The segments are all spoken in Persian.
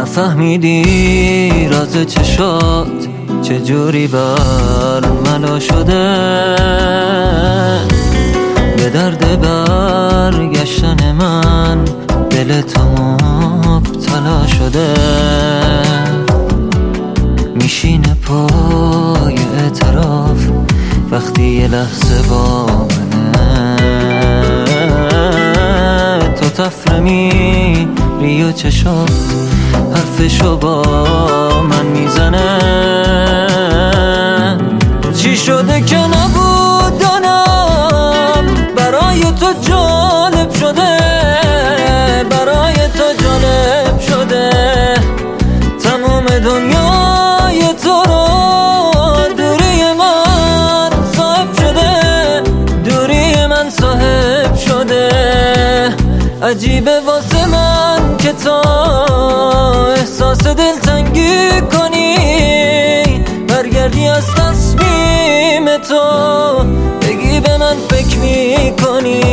نفهمیدی راز چشات چجوری برملا شده، به درد برگشتن من دل تو مبتلا شده. میشینه پای اعتراف وقتی یه لحظه با منه، تو تفره میری و چشات حرفشو با من میزنه. چی شده که نبودنم برای تو جالب شده، برای تو جالب شده. تمام دنیای تو رو دوری من صاحب شده، دوری من صاحب شده. عجیبه واسه من که تو احساس دلتنگی کنی، برگردی از تصمیم تو بگی به من فکر میکنی.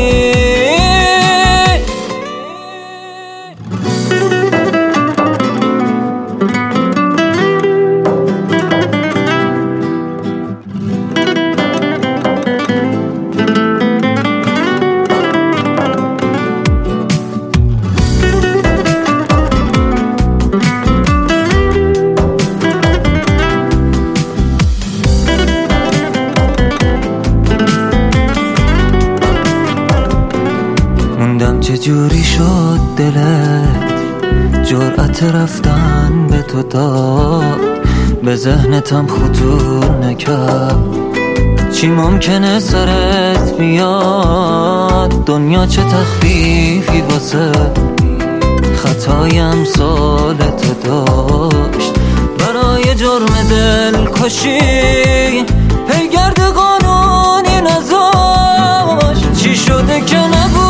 چجوری شد دلت جرأت رفتن به تو داد، به ذهنتم خطور نکرد چی ممکنه سرت بیاد. دنیا چه تخفیفی واسه خطای امثال تو داشت، برای جرم دلکشی پیگرد قانونی نذاشت. چی شده که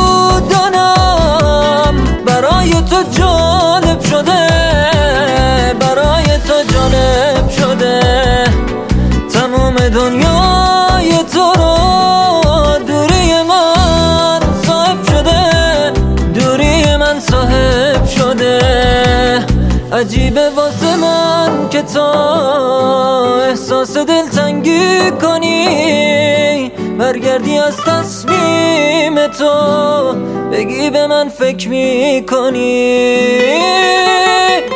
نبودنم برای تو جالب شده، برای تو جالب شده. تمام دنیای تو رو دوری من صاحب شده، دوری من صاحب شده. عجیبه واسه من که تو احساس دلتنگی کنی، برگردی از تصمیم تو بگی به من فکر میکنی.